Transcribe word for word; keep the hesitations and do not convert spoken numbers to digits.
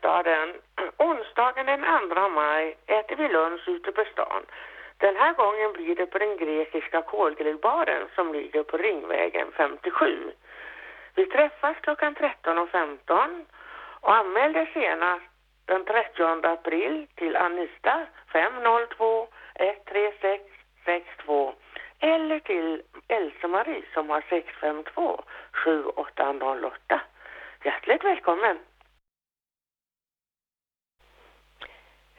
bostaden. Onsdagen den andra maj äter vi lunch ute på stan. Den här gången blir det på den grekiska kolgrillbaren som ligger på Ringvägen femtiosju. Vi träffas klockan tretton och femton och anmälde senast den trettionde april till Anista fem noll två ett tre sex sex två eller till Else-Marie som har sex fem två sju åtta noll åtta. Hjärtligt välkommen!